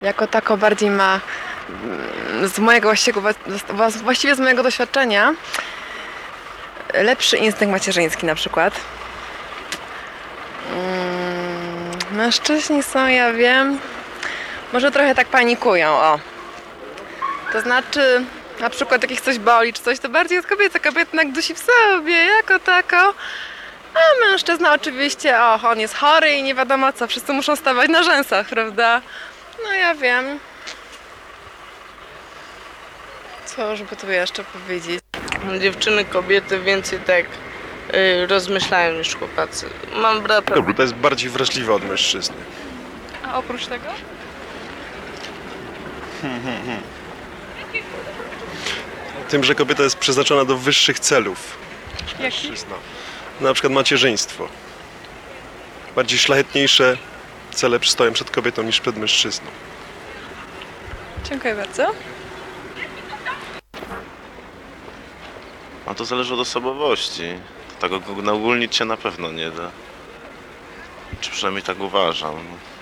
Jako tako bardziej ma z mojego właściwie z mojego doświadczenia lepszy instynkt macierzyński na przykład. Mężczyźni są, ja wiem, może trochę tak panikują, o. To znaczy, na przykład jak ich coś boli czy coś, to bardziej od kobiety. Kobieta jednak dusi w sobie, jako tako. A mężczyzna oczywiście, on jest chory i nie wiadomo co, wszyscy muszą stawać na rzęsach, prawda? No ja wiem. Co żeby tu jeszcze powiedzieć? Dziewczyny, kobiety więcej tak rozmyślają niż chłopacy. Mam brata. Kobieta jest bardziej wrażliwa od mężczyzny. A oprócz tego? Tym, że kobieta jest przeznaczona do wyższych celów niż Jakich? mężczyzna. Na przykład macierzyństwo. Bardziej szlachetniejsze cele stoją przed kobietą niż przed mężczyzną. Dziękuję bardzo. A to zależy od osobowości. Tak ogólnić się na pewno nie da. Czy przynajmniej tak uważam.